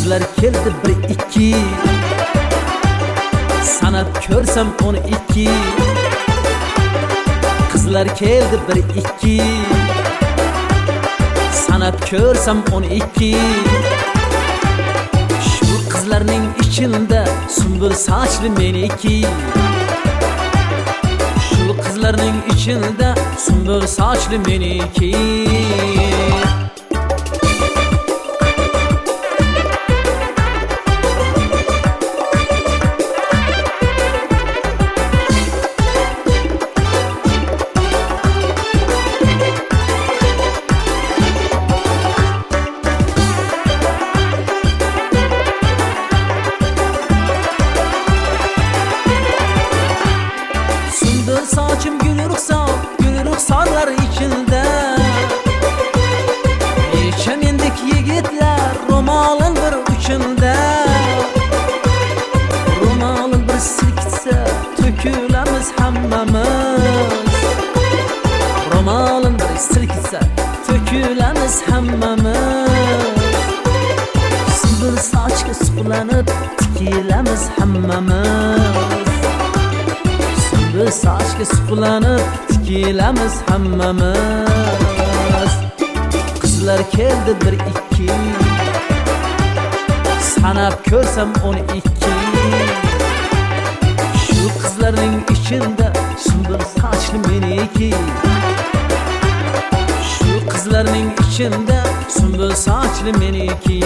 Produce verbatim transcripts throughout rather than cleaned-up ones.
Kızlar keldi bir iki, sanab ko'rsam o'n ikki. Kızlar keldi bir iki, sanab ko'rsam o'n ikki. Shu qizlarning ichida sumbul sochli meniki. Shu qizlarning ichida sumbul sochli meniki. Saçım gül ruhsar, gül ruhsarlar içinde. Yeşemendik yigitler romalın bir ucunda. Romalın bir silkitse tökülemiz hammamiz. Romalın bir silkitse tökülemiz hammamiz. Sumbul sochga suqlanib tikilamiz hammamiz. Sumbul sochga suqlanib tikilamiz hammamiz. Qizlar keldi bir ikki, sanab ko'rsam o'n ikki. Shu qizlarning ichida sumbul sochli meniki. Shu qizlarning ichida sumbul sochli meniki.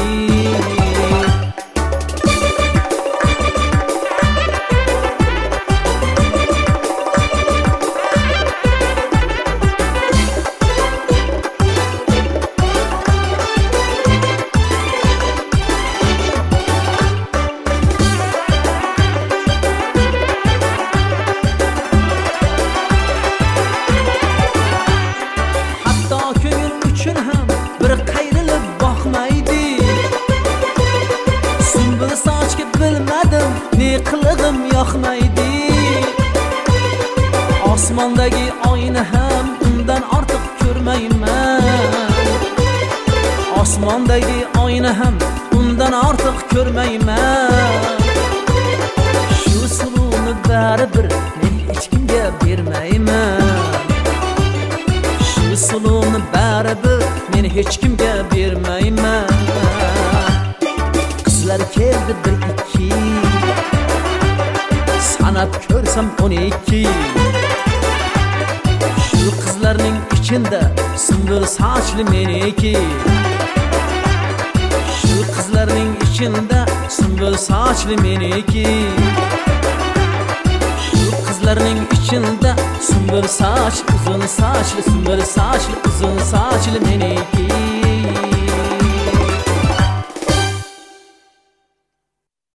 Bir qayrilib boqmaydi. Sumbul sochga bilmadim ne qilig'im yoqmaydi. Osmondagi oyni ham undan ortiq ko'rmayman. Osmondagi oyni ham undan ortiq ko'rmayman. Shu suvni baribir men hech kimga bermayman. Shu suvni baribir men hech kimga bermayman. Qizlar keldi bir ikki, sanab ko'rsam o'n ikki. Shu qizlarning ichida sumbul sochli meniki. Shu qizlarning ichida sumbul sochli meniki. Shu qizlarning ichida sumbul soch, uzun sochli, sumbul sochli, uzun sochli meniki.